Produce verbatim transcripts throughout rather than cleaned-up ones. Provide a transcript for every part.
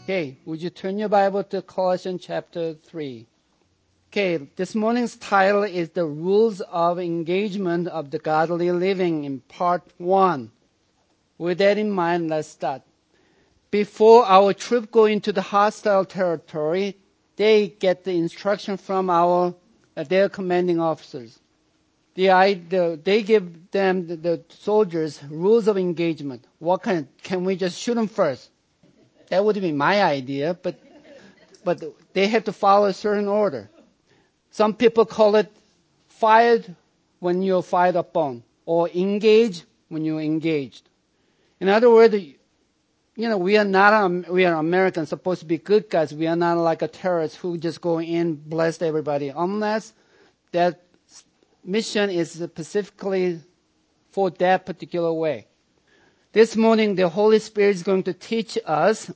Okay, would you turn your Bible to Colossians chapter three? Okay, this morning's title is The Rules of Engagement of the Godly Living in part one. With that in mind, let's start. Before our troop go into the hostile territory, they get the instruction from our uh, their commanding officers. The, the, they give them, the, the soldiers, rules of engagement. What kind? Can we just shoot them first? That would be my idea, but but they have to follow a certain order. Some people call it fired when you're fired upon, or engage when you're engaged. In other words, you know, we are not, we are Americans, supposed to be good guys. We are not like a terrorist who just go in, bless everybody, unless that mission is specifically for that particular way. This morning, the Holy Spirit is going to teach us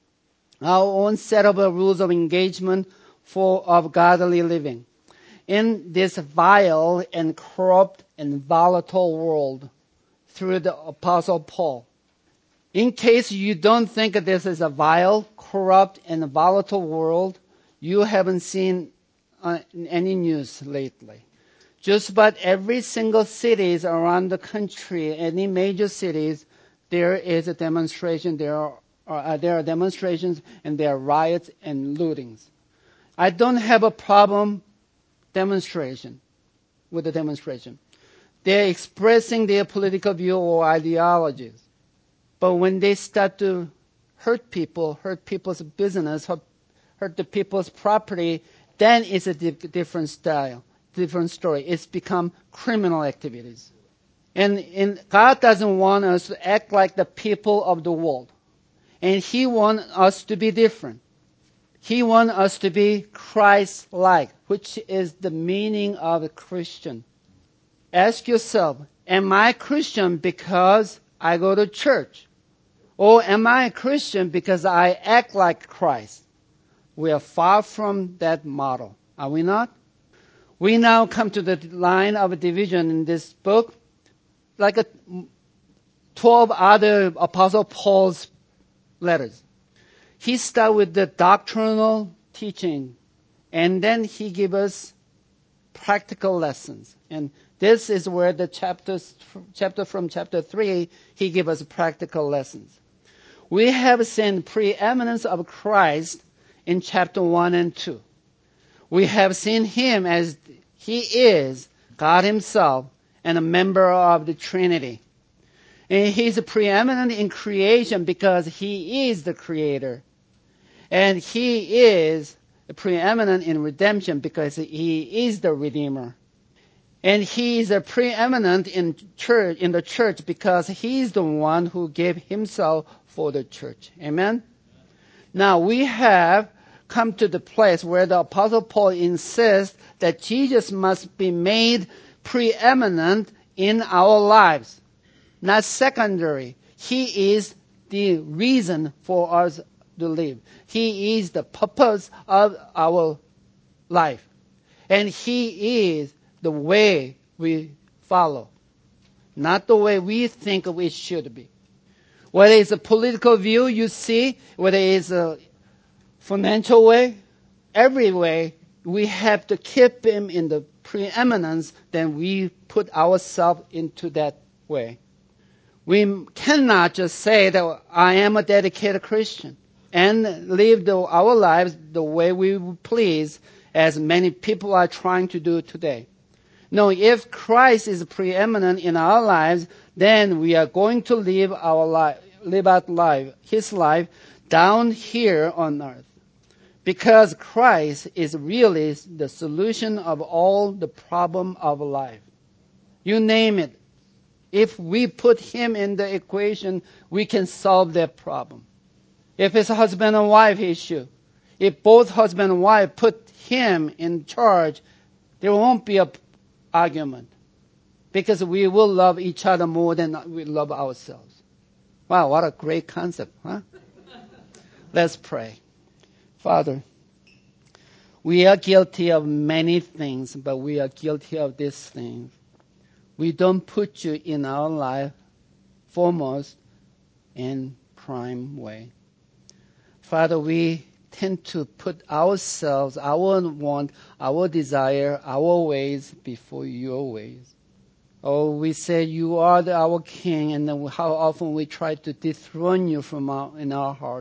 our own set of rules of engagement for of godly living in this vile and corrupt and volatile world through the Apostle Paul. In case you don't think this is a vile, corrupt, and volatile world, you haven't seen uh, any news lately. Just about every single cities around the country, any major cities, there is a demonstration. There are uh, there are demonstrations and there are riots and lootings. I don't have a problem demonstration with the demonstration. They're expressing their political view or ideologies. But when they start to hurt people, hurt people's business, hurt, hurt the people's property, then it's a di- different style, different story. It's become criminal activities. And, and God doesn't want us to act like the people of the world. And He wants us to be different. He wants us to be Christ-like, which is the meaning of a Christian. Ask yourself, am I a Christian because I go to church? Or am I a Christian because I act like Christ? We are far from that model, are we not? We now come to the line of division in this book, like a twelve other Apostle Paul's letters. He starts with the doctrinal teaching, and then he gives us practical lessons. And this is where the chapters, chapter from chapter three, he gives us practical lessons. We have seen preeminence of Christ in chapter one and two. We have seen him as he is God himself and a member of the Trinity. And he's preeminent in creation because he is the creator. And he is preeminent in redemption because he is the redeemer. And he is a preeminent in church, in the church because he is the one who gave himself for the church. Amen? Now we have come to the place where the Apostle Paul insists that Jesus must be made preeminent in our lives, not secondary. He is the reason for us to live. He is the purpose of our life. And he is the way we follow, not the way we think we should be. Whether it's a political view you see, whether it's a financial way, every way, we have to keep him in the preeminence, then we put ourselves into that way. We cannot just say that I am a dedicated Christian and live the, our lives the way we please, as many people are trying to do today. No, if Christ is preeminent in our lives, then we are going to live our life, live out life, His life down here on earth. Because Christ is really the solution of all the problem of life. You name it. If we put Him in the equation, we can solve that problem. If it's a husband and wife issue, if both husband and wife put Him in charge, there won't be an argument. Because we will love each other more than we love ourselves. Wow, what a great concept, huh? Let's pray. Father, we are guilty of many things, but we are guilty of this thing. We don't put you in our life foremost and prime way. Father, we tend to put ourselves, our want, our desire, our ways before your ways. Oh, we say you are the, our King, and then how often we try to dethrone you from our, in our heart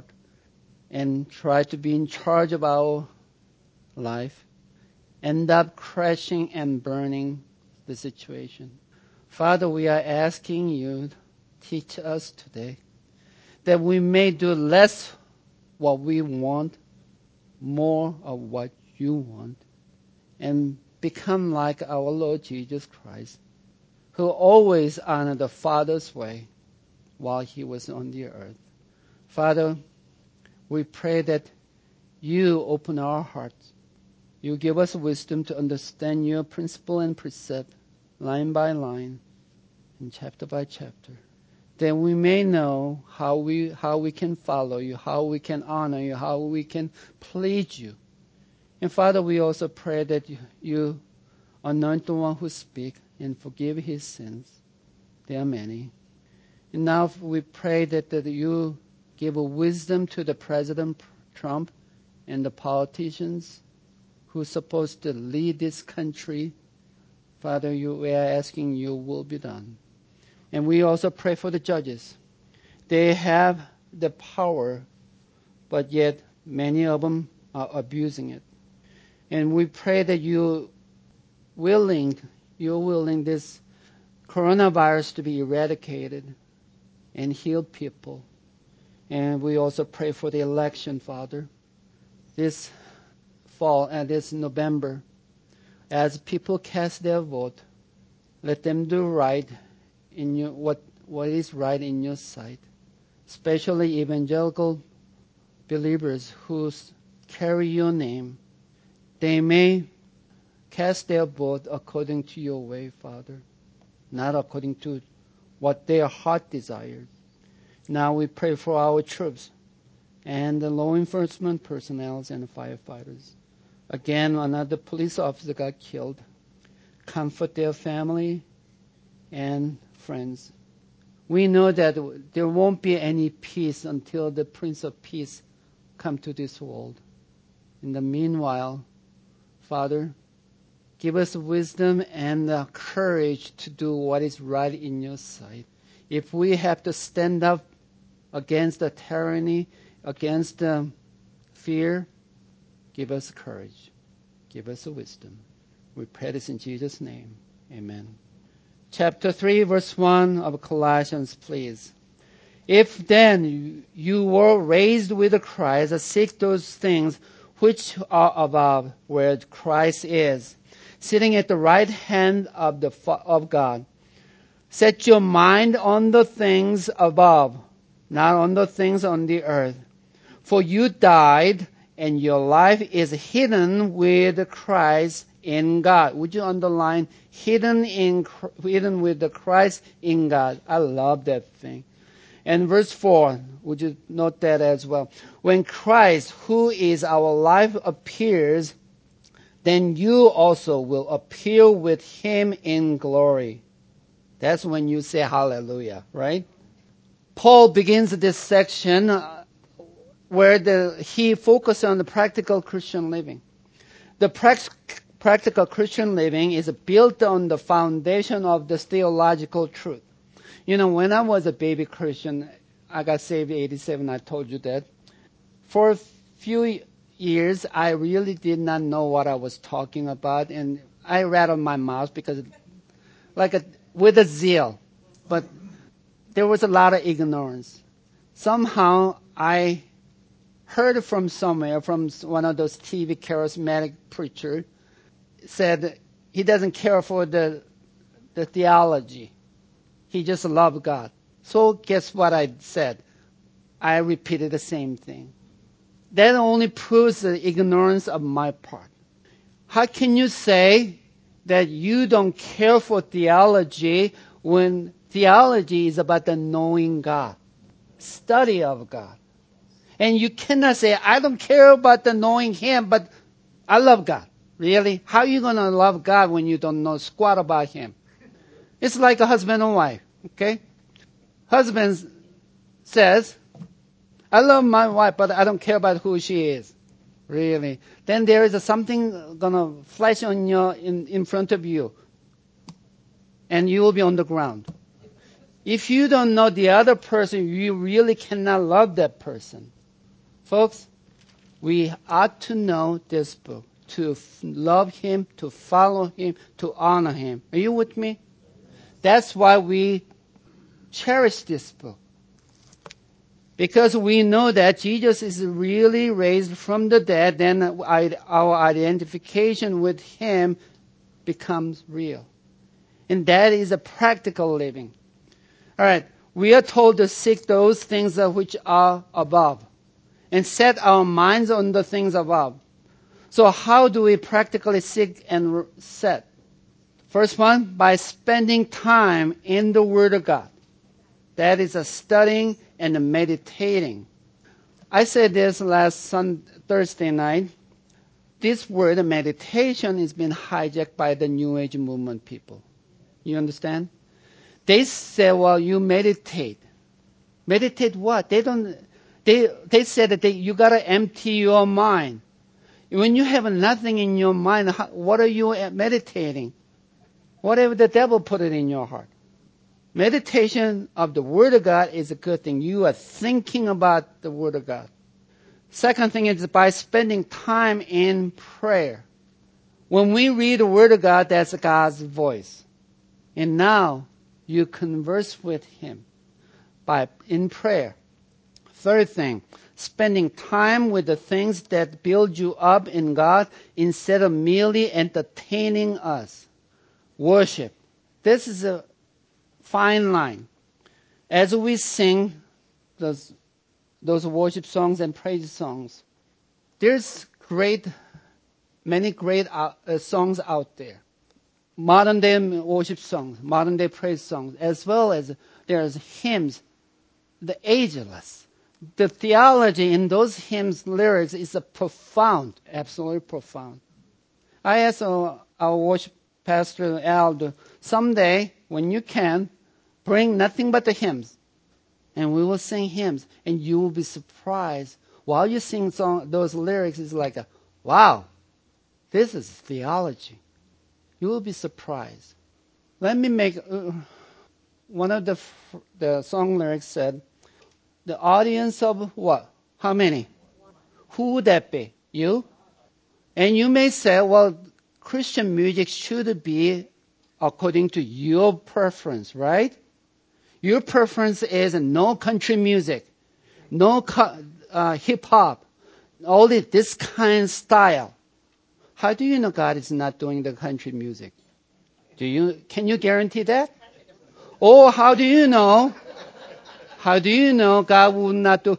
and try to be in charge of our life, end up crashing and burning the situation. Father, we are asking you, teach us today that we may do less what we want, more of what you want, and become like our Lord Jesus Christ, who always honored the Father's way while he was on the earth. Father, we pray that you open our hearts. You give us wisdom to understand your principle and precept, line by line, and chapter by chapter, that we may know how we how we can follow you, how we can honor you, how we can please you. And Father, we also pray that you, you anoint the one who speaks and forgive his sins. There are many. And now we pray that, that you give a wisdom to the President Trump and the politicians who are supposed to lead this country. Father, you, we are asking your will be done. And we also pray for the judges. They have the power, but yet many of them are abusing it. And we pray that you willing, you're willing this coronavirus to be eradicated and heal people. And we also pray for the election, Father, this fall and this November. As people cast their vote, let them do right in your, what what is right in your sight, especially evangelical believers who carry your name. They may cast their vote according to your way, Father, not according to what their heart desires. Now we pray for our troops and the law enforcement personnel and the firefighters. Again, another police officer got killed. Comfort their family and friends. We know that there won't be any peace until the Prince of Peace comes to this world. In the meanwhile, Father, give us wisdom and the courage to do what is right in your sight. If we have to stand up against the tyranny, against the fear, give us courage. Give us wisdom. We pray this in Jesus' name. Amen. Chapter three, verse one of Colossians, please. If then you were raised with Christ, seek those things which are above, where Christ is, sitting at the right hand of the of God. Set your mind on the things above, not on the things on the earth. For you died, and your life is hidden with Christ in God. Would you underline hidden in hidden with the Christ in God? I love that thing. And verse four, would you note that as well? When Christ, who is our life, appears, then you also will appear with him in glory. That's when you say hallelujah, right? Paul begins this section uh, where the, he focuses on the practical Christian living. The prac- practical Christian living is built on the foundation of the theological truth. You know, when I was a baby Christian, I got saved in eighty-seven, I told you that. For a few years, I really did not know what I was talking about, and I read on my mouth because, like a, with a zeal, but there was a lot of ignorance. Somehow, I heard from somewhere, from one of those T V charismatic preachers, said he doesn't care for the the theology. He just loved God. So guess what I said? I repeated the same thing. That only proves the ignorance of my part. How can you say that you don't care for theology when theology is about the knowing God, study of God? And you cannot say, I don't care about the knowing Him, but I love God. Really? How are you going to love God when you don't know squat about Him? It's like a husband and wife, okay? Husband says, I love my wife, but I don't care about who she is. Really. Then there is something gonna flash on your in, in front of you. And you will be on the ground. If you don't know the other person, you really cannot love that person. Folks, we ought to know this book, to f- love him, to follow him, to honor him. Are you with me? That's why we cherish this book. Because we know that Jesus is really raised from the dead, then our identification with him becomes real. And that is a practical living. All right. We are told to seek those things which are above and set our minds on the things above. So how do we practically seek and set? First one, by spending time in the Word of God. That is a studying and a meditating. I said this last Sunday, Thursday night. This word meditation has been hijacked by the New Age movement people. You understand? They say, well, you meditate. Meditate what? They don't, they, they said that they, you gotta empty your mind. When you have nothing in your mind, how, what are you meditating? Whatever the devil put it in your heart. Meditation of the Word of God is a good thing. You are thinking about the Word of God. Second thing is by spending time in prayer. When we read the Word of God, that's God's voice. And now you converse with him by in prayer. Third thing, spending time with the things that build you up in God instead of merely entertaining us. Worship. This is a fine line. As we sing those, those worship songs and praise songs, there's great, many great uh, songs out there. Modern day worship songs, modern day praise songs, as well as there's hymns, the ageless. The theology in those hymns lyrics is a profound, absolutely profound. I asked our, our worship pastor Al to someday, when you can, bring nothing but the hymns, and we will sing hymns, and you will be surprised. While you sing song, those lyrics, it's like, a, wow, this is theology. You will be surprised. Let me make, uh, one of the the song lyrics said, the audience of what? How many? Who would that be? You? And you may say, well, Christian music should be according to your preference, right? Your preference is no country music, no uh, hip-hop, only this kind of style. How do you know God is not doing the country music? Do you, can you guarantee that? Or how do you know? How do you know God will not do?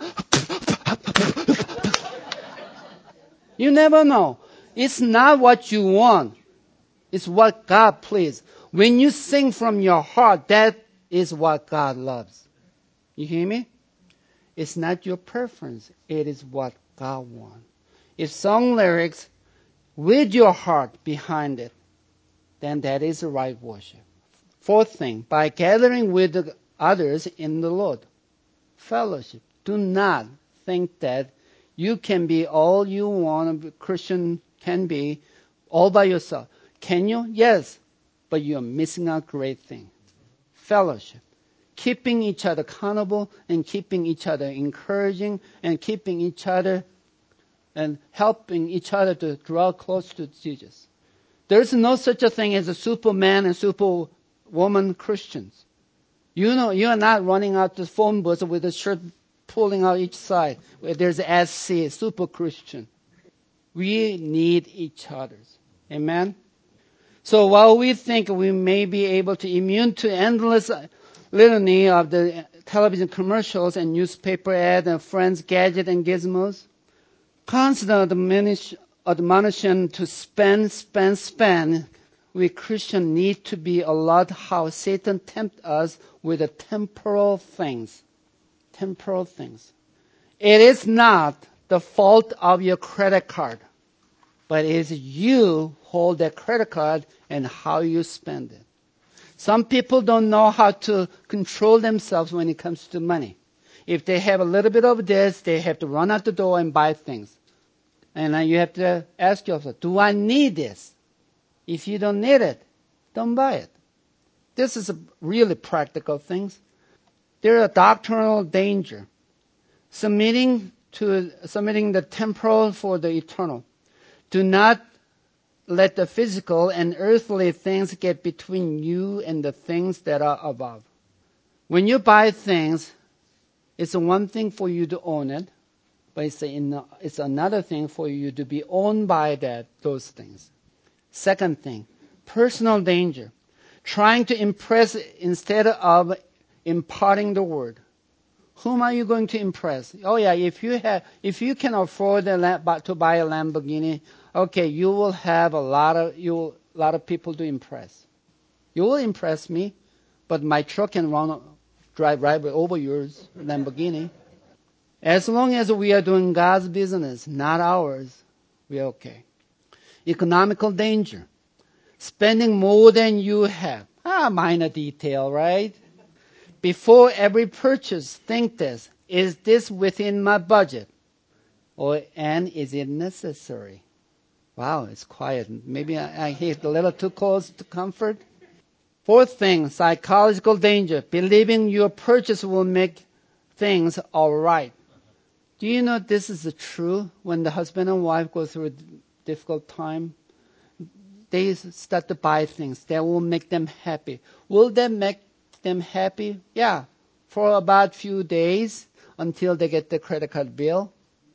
You never know. It's not what you want. It's what God pleases. When you sing from your heart, that is what God loves. You hear me? It's not your preference. It is what God wants. If song lyrics with your heart behind it, then that is the right worship. Fourth thing, by gathering with others in the Lord. Fellowship. Do not think that you can be all you want a Christian can be all by yourself. Can you? Yes. But you're missing out great thing. Fellowship. Keeping each other accountable and keeping each other encouraging and keeping each other and helping each other to draw close to Jesus. There's no such a thing as a superman and superwoman Christians. You know, you are not running out the phone booth with a shirt pulling out each side where there's S C, super Christian. We need each other. Amen? So while we think we may be able to immune to endless litany of the television commercials and newspaper ads and friends, gadgets, and gizmos, constant admonition to spend, spend, spend, we Christians need to be alert how Satan tempts us with the temporal things. Temporal things. It is not the fault of your credit card, but it is you hold that credit card and how you spend it. Some people don't know how to control themselves when it comes to money. If they have a little bit of this, they have to run out the door and buy things. And then you have to ask yourself, do I need this? If you don't need it, don't buy it. This is a really practical things. There are doctrinal danger. Submitting to submitting the temporal for the eternal. Do not let the physical and earthly things get between you and the things that are above. When you buy things, it's one thing for you to own it, but it's, a, it's another thing for you to be owned by that those things. Second thing, personal danger. Trying to impress instead of imparting the word. Whom are you going to impress? Oh yeah, if you have, if you can afford a, to buy a Lamborghini, okay, you will have a lot of you a lot of people to impress. You will impress me, but my truck can run drive right over yours Lamborghini. As long as we are doing God's business, not ours, we are okay. Economical danger. Spending more than you have. Ah, minor detail, right? Before every purchase, think this. Is this within my budget? Or, and is it necessary? Wow, it's quiet. Maybe I, I hit a little too close to comfort. Fourth thing, psychological danger. Believing your purchase will make things all right. Do you know this is true? When the husband and wife go through a difficult time, they start to buy things that will make them happy. Will that make them happy? Yeah, for about few days until they get the credit card bill.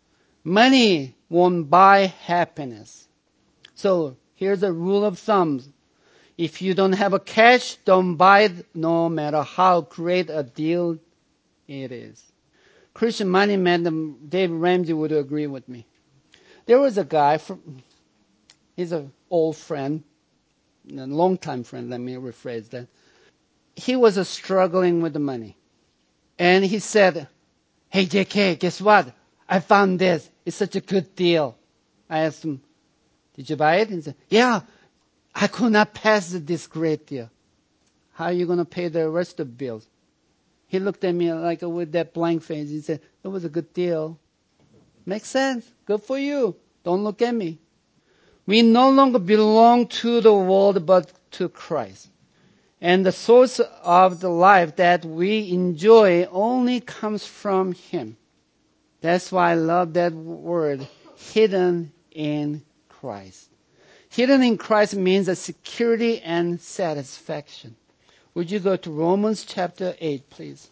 Money won't buy happiness. So here's a rule of thumb. If you don't have a cash, don't buy it no matter how great a deal it is. Christian money man Dave Ramsey would agree with me. There was a guy, from, he's an old friend, a long-time friend, let me rephrase that. He was uh, struggling with the money. And he said, hey, J K, guess what? I found this. It's such a good deal. I asked him, did you buy it? He said, yeah, I could not pass this great deal. How are you going to pay the rest of the bills? He looked at me like with that blank face. He said, it was a good deal. Makes sense. Good for you. Don't look at me. We no longer belong to the world, but to Christ. And the source of the life that we enjoy only comes from Him. That's why I love that word, hidden in Christ. Hidden in Christ means a security and satisfaction. Would you go to Romans chapter eight, please?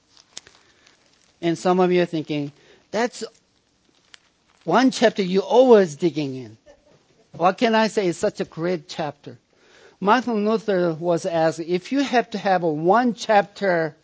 And some of you are thinking, that's one chapter you're always digging in. What can I say? It's such a great chapter. Martin Luther was asked, if you have to have a one chapter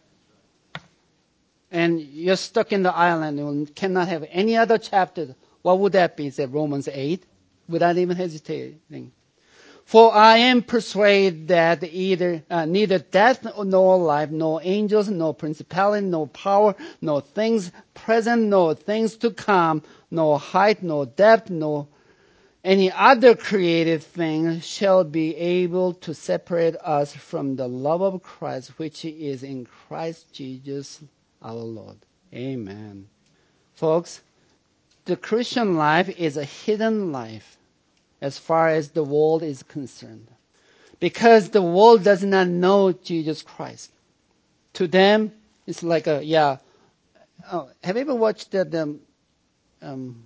and you're stuck in the island and cannot have any other chapter, what would that be? He said Romans eight, without even hesitating. For I am persuaded that either uh, neither death nor life, nor angels, nor principality, nor power, nor things present, nor things to come, nor height, nor depth, nor any other created thing shall be able to separate us from the love of Christ, which is in Christ Jesus our Lord. Amen. Folks, the Christian life is a hidden life as far as the world is concerned. Because the world does not know Jesus Christ. To them, it's like a, yeah. Oh, have you ever watched that, um, um,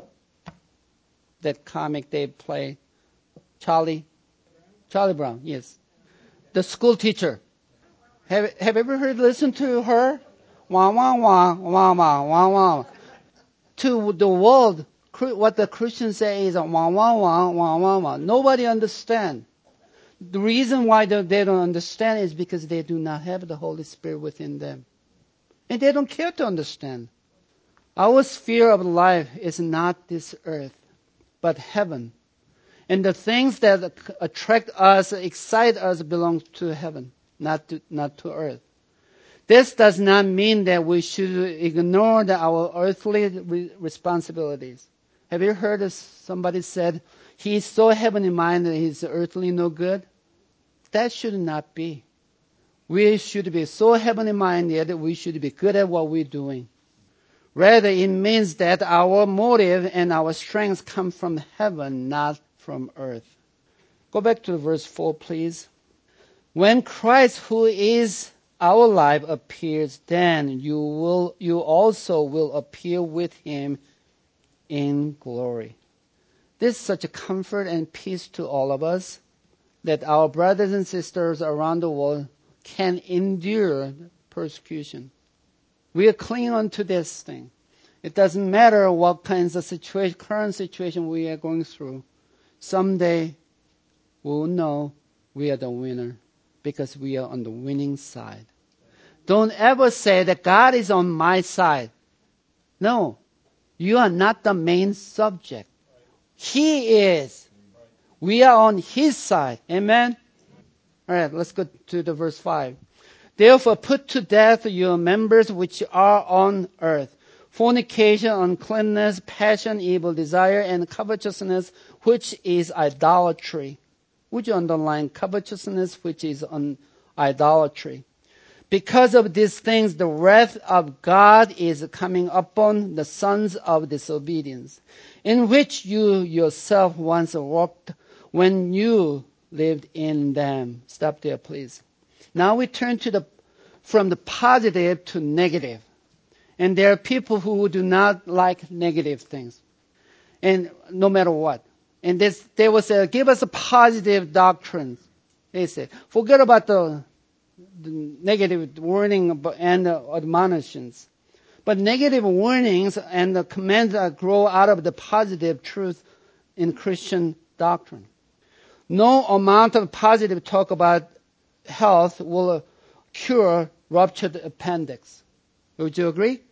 that comic they play? Charlie? Charlie Brown, yes. The school teacher. Have, have you ever heard, listen to her? Wah, wah, wah, wah, wah, wah, wah. To the world, what the Christians say is wah, wah, wah, wah, wah, wah. Nobody understands. The reason why they don't understand is because they do not have the Holy Spirit within them. And they don't care to understand. Our sphere of life is not this earth, but heaven. And the things that attract us, excite us, belong to heaven, not to, not to earth. This does not mean that we should ignore the, our earthly re- responsibilities. Have you heard of somebody said, he's so heavenly minded, he's earthly no good? That should not be. we should be so heavenly minded that we should be good at what we're doing. Rather, it means that our motive and our strength come from heaven, not from earth. Go back to verse four, please. When Christ, who is our life, appears, then you will, you also will appear with him in glory. This is such a comfort and peace to all of us that our brothers and sisters around the world can endure persecution. We are clinging on to this thing. It doesn't matter what kinds of situation, current situation we are going through. Someday we'll know we are the winner because we are on the winning side. Don't ever say that God is on my side. No, you are not the main subject. He is. We are on his side. Amen? All right, let's go to the verse five. Therefore put to death your members which are on earth. Fornication, uncleanness, passion, evil desire, and covetousness, which is idolatry. Would you underline covetousness, which is on idolatry? Because of these things, the wrath of God is coming upon the sons of disobedience, in which you yourself once walked when you lived in them. Stop there, please. Now we turn to the from the positive to negative. And there are people who do not like negative things, and no matter what. And this, they will say, give us a positive doctrine. They say, forget about the, the negative warning and the admonitions. But negative warnings and the commands that grow out of the positive truth in Christian doctrine. No amount of positive talk about health will cure ruptured appendix. Would you agree?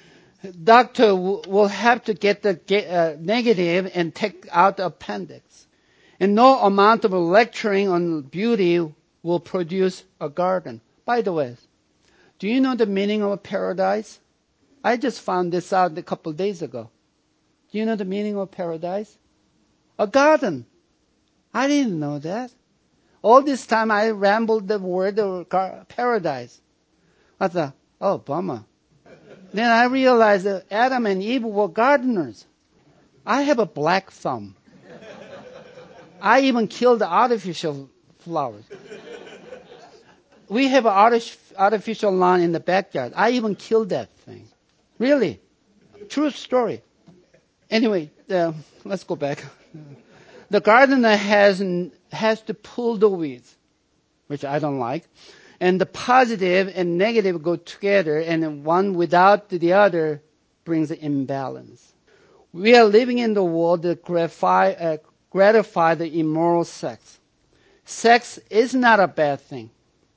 Doctor w- will have to get the get, uh, negative and take out the appendix. And no amount of lecturing on beauty will produce a garden. By the way, do you know the meaning of paradise? I just found this out a couple of days ago. Do you know the meaning of paradise? A garden. I didn't know that. All this time I rambled the word of gar- paradise. I thought, oh, bummer. Then I realized that Adam and Eve were gardeners. I have a black thumb. I even killed the artificial flowers. We have an artificial lawn in the backyard. I even killed that thing. Really. True story. Anyway, uh, let's go back. The gardener has, has to pull the weeds, which I don't like. And the positive and negative go together, and one without the other brings an imbalance. We are living in the world that gratify, uh, gratify the immoral sex. Sex is not a bad thing.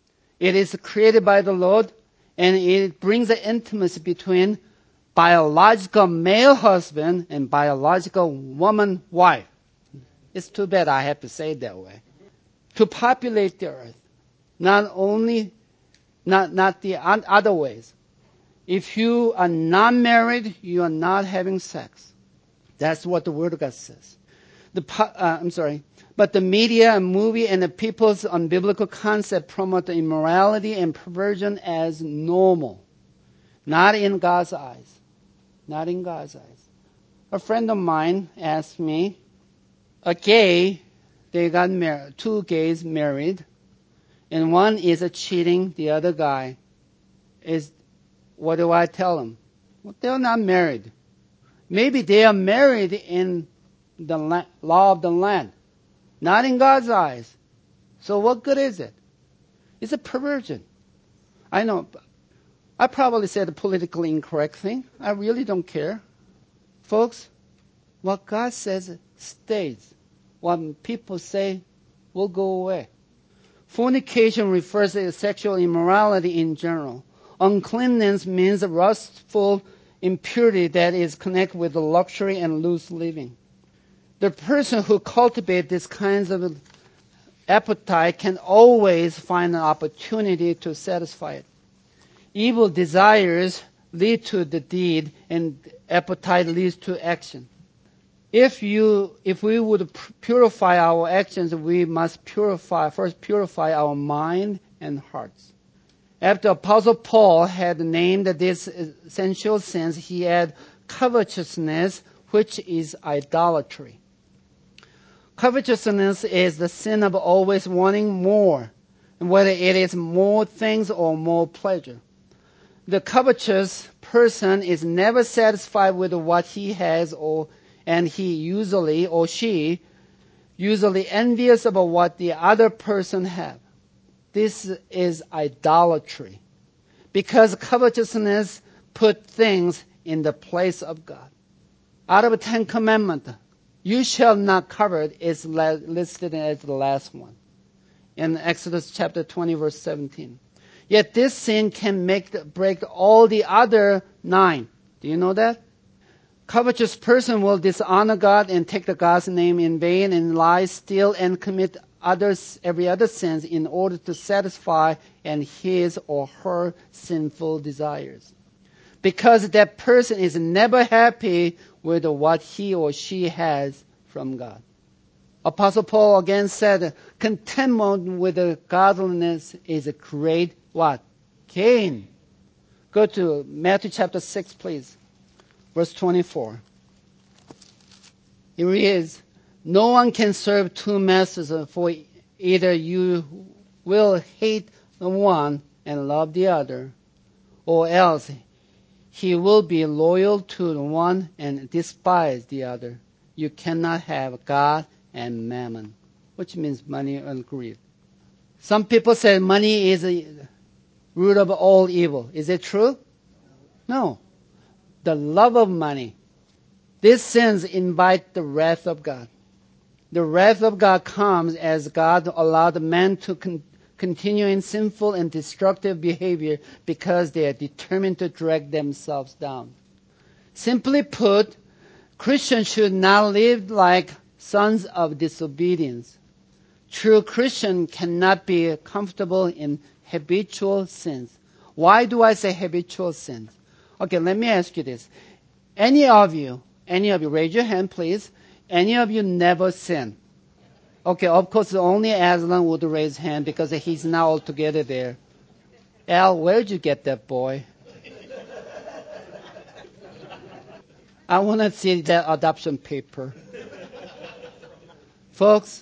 It is created by the Lord, and it brings an intimacy between biological male husband and biological woman wife. It's too bad I have to say it that way. To populate the earth. Not only, not, not the other ways. If you are not married, you are not having sex. That's what the Word of God says. The, uh, I'm sorry. But the media and movie and the people's unbiblical concept promote the immorality and perversion as normal. Not in God's eyes. Not in God's eyes. A friend of mine asked me, a gay, they got married, two gays married, and one is a cheating, the other guy is, what do I tell them? Well, they're not married. Maybe they are married in the la- law of the land, not in God's eyes. So what good is it? It's a perversion. I know. I probably said a politically incorrect thing. I really don't care. Folks, what God says stays. What people say will go away. Fornication refers to sexual immorality in general. Uncleanness means a lustful impurity that is connected with the luxury and loose living. The person who cultivates these kinds of appetite can always find an opportunity to satisfy it. Evil desires lead to the deed, and appetite leads to action. If you, if we would purify our actions, we must purify, first purify our mind and hearts. After Apostle Paul had named these essential sins, he had covetousness, which is idolatry. Covetousness is the sin of always wanting more, whether it is more things or more pleasure. The covetous person is never satisfied with what he has, or and he usually, or she, usually envious about what the other person has. This is idolatry, because covetousness puts things in the place of God. Out of the Ten Commandments, you shall not covet is listed as the last one in Exodus chapter twenty, verse seventeen. Yet this sin can make break all the other nine. Do you know that? Covetous person will dishonor God and take the God's name in vain and lie, steal, and commit others every other sins in order to satisfy and his or her sinful desires. Because that person is never happy with what he or she has from God. Apostle Paul again said, contentment with the godliness is a great what? Gain. Go to Matthew chapter six, please. Verse twenty-four. Here it is. No one can serve two masters, for either you will hate the one and love the other, or else he will be loyal to the one and despise the other. You cannot have God and mammon, which means money and greed. Some people say money is a root of all evil. Is it true? No. The love of money. These sins invite the wrath of God. The wrath of God comes as God allowed man to con- continue in sinful and destructive behavior because they are determined to drag themselves down. Simply put, Christians should not live like sons of disobedience. True Christian cannot be comfortable in habitual sins. Why do I say habitual sins? Okay, let me ask you this. Any of you, any of you, raise your hand please. Any of you never sin? Okay, of course only Aslan would raise hand because he's now altogether there. Al, where'd you get that boy? I want to see that adoption paper. Folks,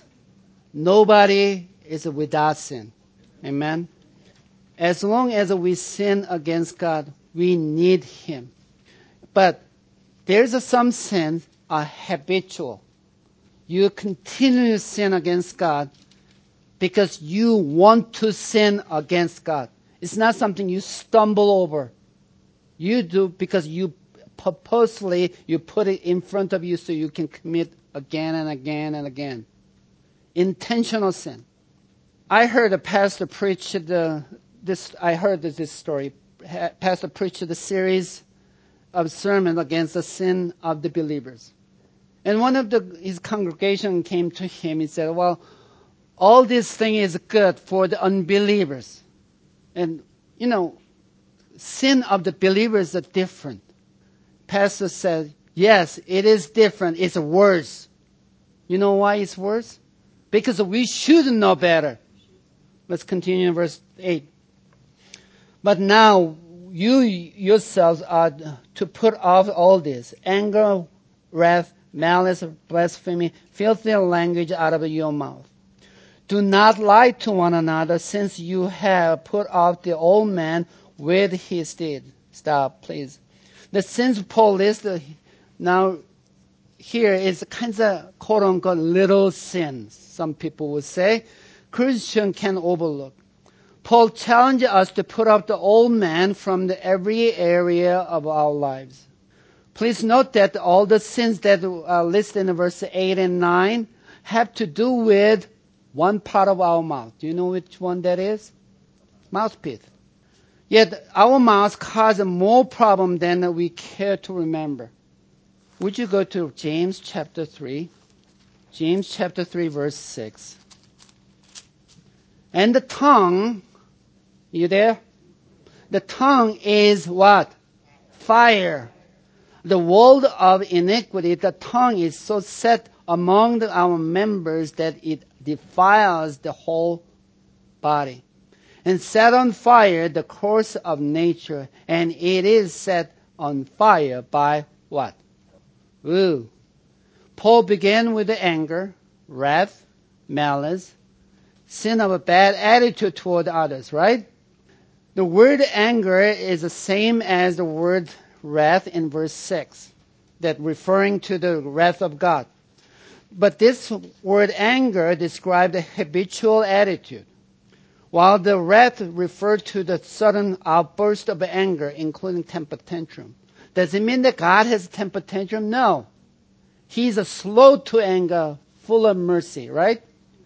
nobody is without sin. Amen? As long as we sin against God, we need Him. But there's some sins are habitual. You continue to sin against God because you want to sin against God. It's not something you stumble over. You do because you purposely, you put it in front of you so you can commit again and again and again. Intentional sin. I heard a pastor preach the, this, I heard this story. Pastor preached the series of sermons against the sin of the believers. And one of the, his congregation came to him and said, well, all this thing is good for the unbelievers. And, you know, sin of the believers are different. Pastor said, yes, it is different. It's worse. You know why it's worse? Because we should know better. Let's continue in verse eight. But now you yourselves are to put off all this, anger, wrath, malice, blasphemy, filthy language out of your mouth. Do not lie to one another, since you have put off the old man with his deed. Stop, please. The sins Paul lists now here is kinds of quote-unquote little sins, some people would say, Christian can overlook. Paul challenges us to put off the old man from the every area of our lives. Please note that all the sins that are listed in verse eight and nine have to do with one part of our mouth. Do you know which one that is? Mouthpiece. Yet our mouth causes more problem than we care to remember. Would you go to James chapter three? James chapter three, verse six. And the tongue, you there? The tongue is what? Fire. The world of iniquity, the tongue is so set among the, our members that it defiles the whole body and set on fire the course of nature, and it is set on fire by what? Ooh. Paul began with the anger, wrath, malice, sin of a bad attitude toward others, right? The word anger is the same as the word wrath in verse six, that referring to the wrath of God. But this word anger described a habitual attitude, while the wrath referred to the sudden outburst of anger, including temper tantrum. Does it mean that God has a temper tantrum? No. He's a slow to anger, full of mercy, right?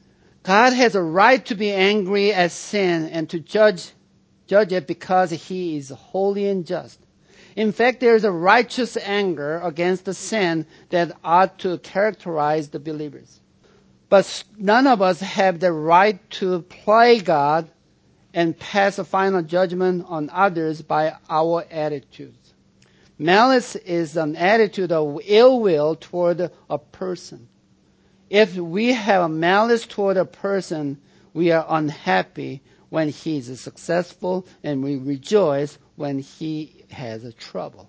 God has a right to be angry at sin and to judge, judge it because he is holy and just. In fact, there is a righteous anger against the sin that ought to characterize the believers. But none of us have the right to play God and pass a final judgment on others by our attitudes. Malice is an attitude of ill will toward a person. If we have a malice toward a person, we are unhappy when he is successful, and we rejoice when he has a trouble.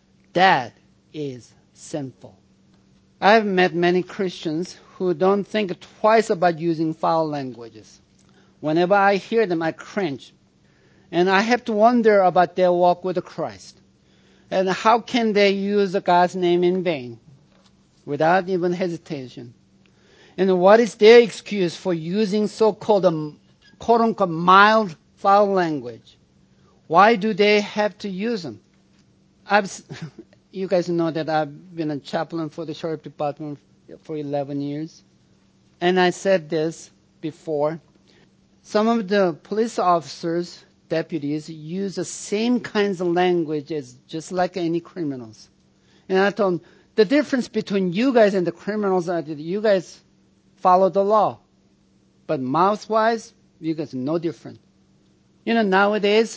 That is sinful. I've met many Christians who don't think twice about using foul languages. Whenever I hear them, I cringe. And I have to wonder about their walk with Christ. And how can they use God's name in vain without even hesitation? And what is their excuse for using so-called um, quote-unquote mild foul language? Why do they have to use them? I've, you guys know that I've been a chaplain for the sheriff department for eleven years. And I said this before. Some of the police officers, deputies, use the same kinds of language as just like any criminals. And I told them, the difference between you guys and the criminals is that you guys follow the law. But mouth-wise, you guys are no different. You know, nowadays,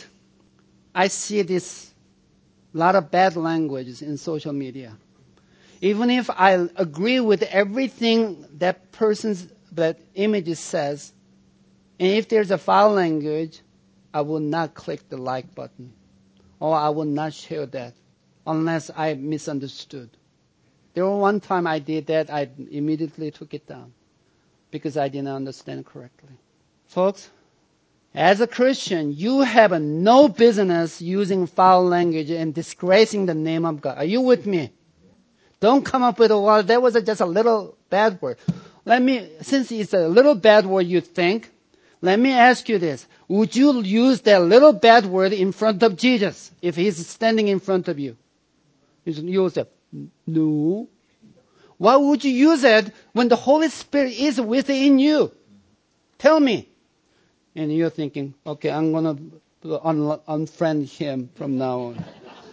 I see this lot of bad languages in social media. Even if I agree with everything that person's that image says, and if there's a foul language, I will not click the like button, or I will not share that unless I misunderstood. There was one time I did that, I immediately took it down because I didn't understand correctly. Folks, as a Christian, you have no business using foul language and disgracing the name of God. Are you with me? Don't come up with a word. That was just a little bad word. Let me, since it's a little bad word you think, let me ask you this. Would you use that little bad word in front of Jesus if he's standing in front of you? You will say, no. Why would you use it when the Holy Spirit is within you? Tell me. And you're thinking, okay, I'm going to un- unfriend him from now on.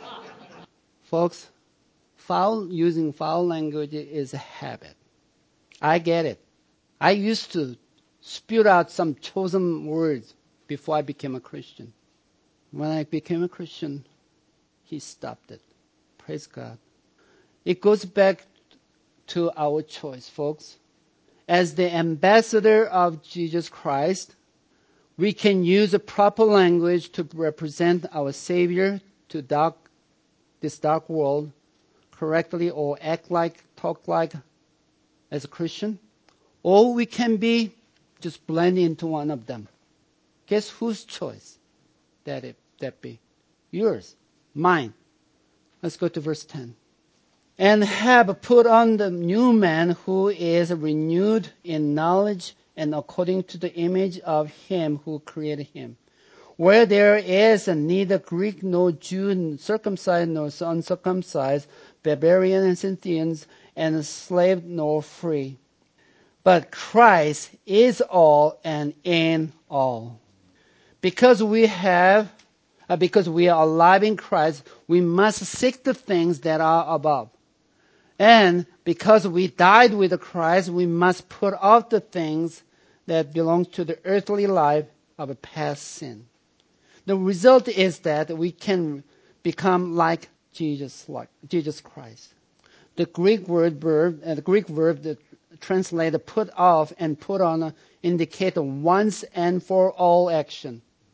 Folks, foul, using foul language is a habit. I get it. I used to spew out some chosen words before I became a Christian. When I became a Christian, he stopped it. Praise God. It goes back to our choice, folks. As the ambassador of Jesus Christ, we can use a proper language to represent our Savior to dark, this dark world correctly, or act like, talk like as a Christian. Or we can be just blend into one of them. Guess whose choice that it that be? Yours, mine. Let's go to verse ten. And have put on the new man who is renewed in knowledge and according to the image of him who created him. Where there is neither Greek nor Jew, circumcised nor uncircumcised, barbarian and Scythians, and slave nor free. But Christ is all and in all. Because we have, uh, because we are alive in Christ, we must seek the things that are above. And because we died with Christ, we must put off the things that belong to the earthly life of a past sin. The result is that we can become like Jesus, like Jesus Christ. The Greek word verb, uh, the Greek verb that translated put off and put on indicate a once and for all action.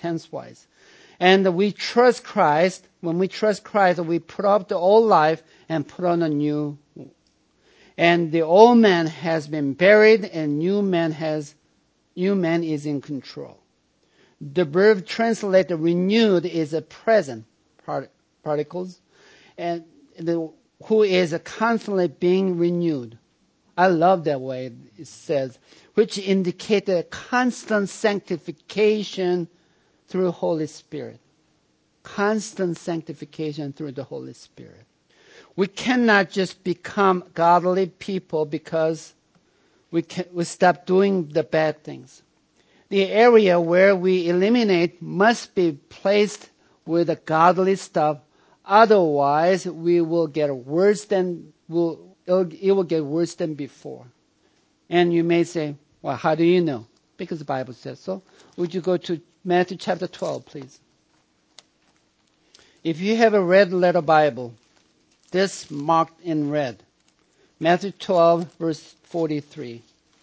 tense-wise. And we trust Christ. When we trust Christ, we put up the old life and put on a new. And the old man has been buried, and new man has, new man is in control. The verb translated renewed is a present part, particles, and the, who is constantly being renewed. I love that way it says, which indicates a constant sanctification through Holy Spirit. Constant sanctification through the Holy Spirit. We cannot just become godly people because we can, we stop doing the bad things. The area where we eliminate must be placed with the godly stuff. Otherwise, we will get worse than will it will get worse than before. And you may say, "Well, how do you know?" Because the Bible says so. Would you go to Matthew chapter twelve, please? If you have a red letter Bible, this marked in red. Matthew twelve, verse forty-three.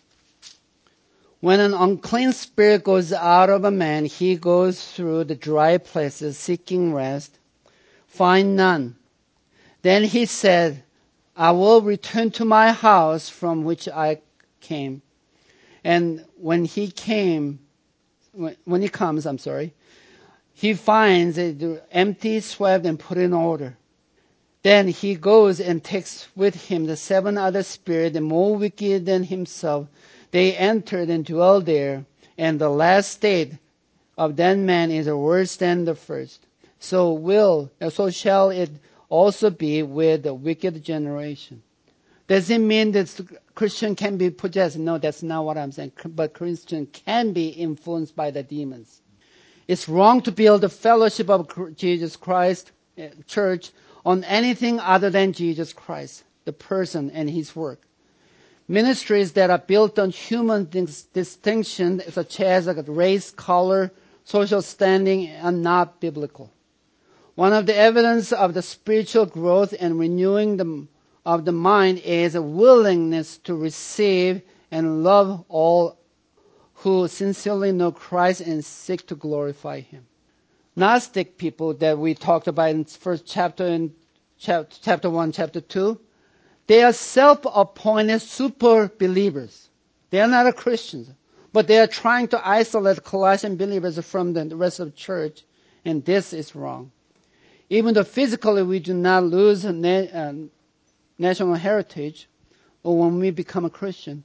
When an unclean spirit goes out of a man, he goes through the dry places seeking rest, find none. Then he said, I will return to my house from which I came. And when he came, when, when he comes, I'm sorry, he finds it empty, swept, and put in order. Then he goes and takes with him the seven other spirits, more wicked than himself. They entered and dwell there, and the last state of that man is worse than the first. So will, so shall it also be with the wicked generation. Does it mean that Christian can be possessed? No, that's not what I'm saying. But Christian can be influenced by the demons. It's wrong to build the fellowship of Jesus Christ church on anything other than Jesus Christ, the person and his work. Ministries that are built on human distinction, such as race, color, social standing, are not biblical. One of the evidence of the spiritual growth and renewing the, of the mind is a willingness to receive and love all who sincerely know Christ and seek to glorify Him. Gnostic people that we talked about in first chapter in chapter one, chapter two, they are self-appointed super believers. They are not a Christians, but they are trying to isolate Colossian believers from the rest of the church, and this is wrong. Even though physically we do not lose na- uh, national heritage, or when we become a Christian,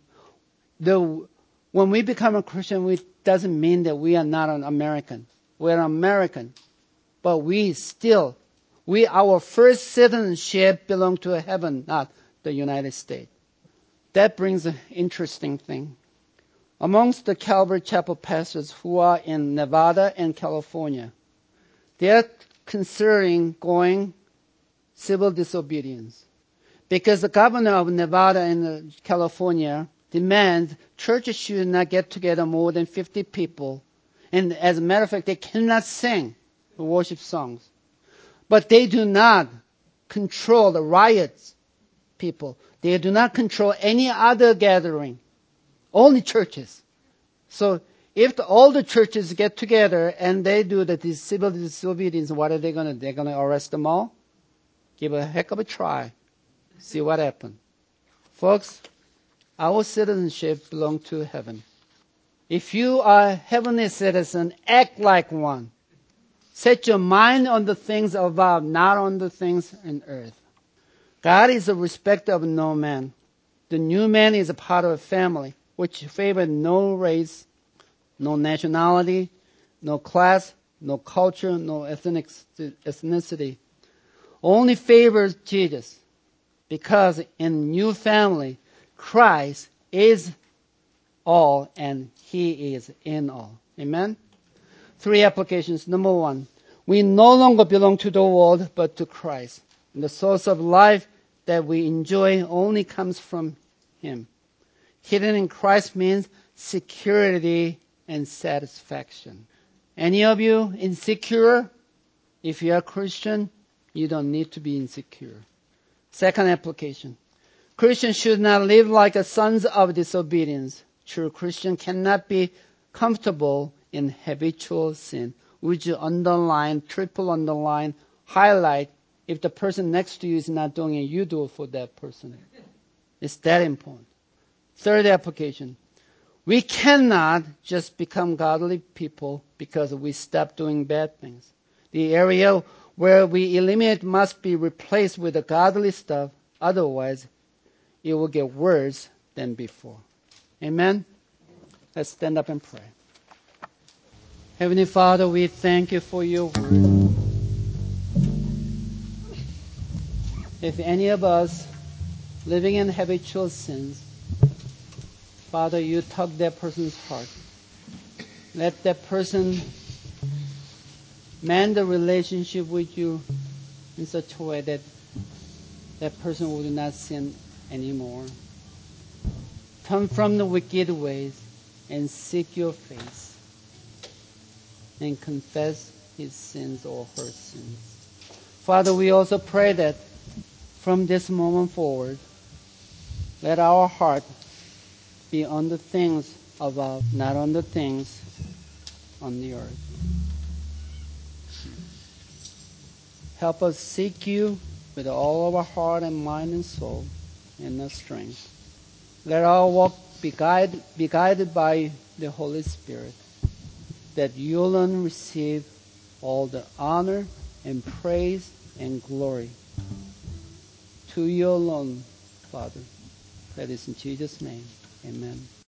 the when we become a Christian, it doesn't mean that we are not an American. We're American, but we still, we our first citizenship belongs to heaven, not the United States. That brings an interesting thing. Amongst the Calvary Chapel pastors who are in Nevada and California, they are considering going civil disobedience because the governor of Nevada and California demands churches should not get together more than fifty people. And as a matter of fact, they cannot sing worship songs. But they do not control the riots people. They do not control any other gathering. Only churches. So if the, all the churches get together and they do the civil disobedience, what are they going to do? They're going to arrest them all? Give a heck of a try. See what happens. Folks, our citizenship belongs to heaven. If you are a heavenly citizen, act like one. Set your mind on the things above, not on the things on earth. God is a respecter of no man. The new man is a part of a family which favors no race, no nationality, no class, no culture, no ethnic, ethnicity. Only favors Jesus. Because in new family, Christ is all and He is in all. Amen? Three applications. Number one, we no longer belong to the world but to Christ. And the source of life that we enjoy only comes from Him. Hidden in Christ means security and satisfaction. Any of you insecure? If you are Christian, you don't need to be insecure. Second application. Christians should not live like a sons of disobedience. True Christian cannot be comfortable in habitual sin. would you underline, triple underline, highlight if the person next to you is not doing it, you do it for that person. It's that important. Third application. We cannot just become godly people because we stop doing bad things. The area where we eliminate must be replaced with the godly stuff. Otherwise, it will get worse than before. Amen? Let's stand up and pray. Heavenly Father, we thank you for your word. If any of us living in habitual sins, Father, you tug that person's heart. Let that person mend the relationship with you in such a way that that person would not sin anymore. Turn from the wicked ways and seek your face and confess his sins or her sins. Father, we also pray that from this moment forward, let our heart be on the things above, not on the things on the earth. Help us seek you with all of our heart and mind and soul and our strength. Let our walk be guided, be guided by the Holy Spirit, that you alone receive all the honor and praise and glory. To you alone, Father. That is in Jesus' name. Amen.